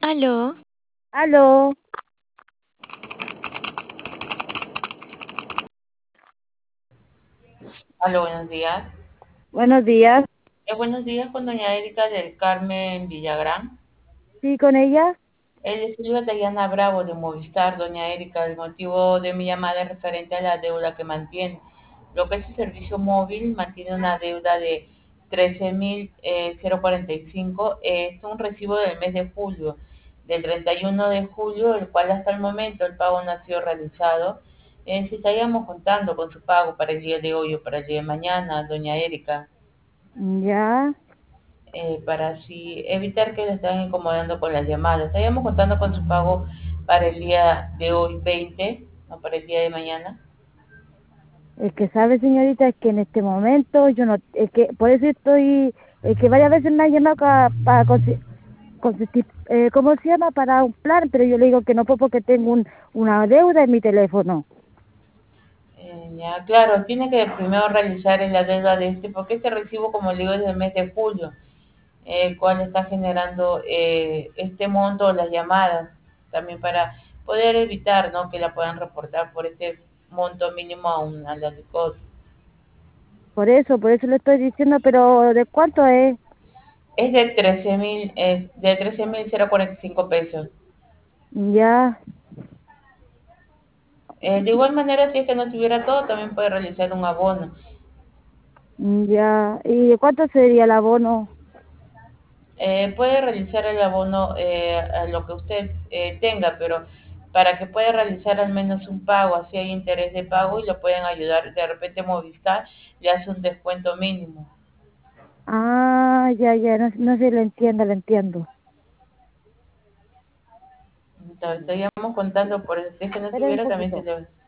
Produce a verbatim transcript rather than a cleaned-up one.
Aló, Aló, Aló, buenos días. buenos días. Eh, buenos días con doña Erika del Carmen Villagrán. ¿Sí con ella? El estudio de Diana Bravo de Movistar, doña Erika. El motivo de mi llamada es referente a la deuda que mantiene. Lo que es el servicio móvil mantiene una deuda de trece mil cuarenta y cinco. Eh, es un recibo del mes de julio, del treinta y uno de julio, el cual hasta el momento el pago no ha sido realizado. Eh, si estaríamos contando con su pago para el día de hoy o para el día de mañana, doña Erika. Ya, Eh, para así evitar que le estén incomodando con las llamadas. Estaríamos contando con su pago para el día de hoy veinte, no para el día de mañana. es que sabe, señorita, es que en este momento yo no, es que por eso estoy, es que varias veces me han llamado ca- para, consi- consistir, eh, ¿cómo se llama? Para un plan, pero yo le digo que no puedo porque tengo un, una deuda en mi teléfono. Eh, ya, claro, tiene que primero realizar la deuda de este, porque este recibo, como le digo, es del mes de julio, eh, el cual está generando eh, este monto de las llamadas, también para poder evitar, ¿no?, que la puedan reportar por este monto mínimo a un a la DICOT. Por eso, por eso le estoy diciendo, pero ¿de cuánto es? Es de trece mil, eh, de trece mil cuarenta y cinco pesos. Ya, Eh, de igual manera, si es que no tuviera todo, también puede realizar un abono. ya, ¿y de cuánto sería el abono? Eh, puede realizar el abono eh, a lo que usted eh, tenga, pero para que pueda realizar al menos un pago, así hay interés de pago y lo pueden ayudar. De repente Movistar le hace un descuento mínimo. Ah, ya, ya, no, no sé, lo entiendo, lo entiendo. Entonces, estaríamos contando por eso. Si es que no Espera un tuviera, también se poquito. le...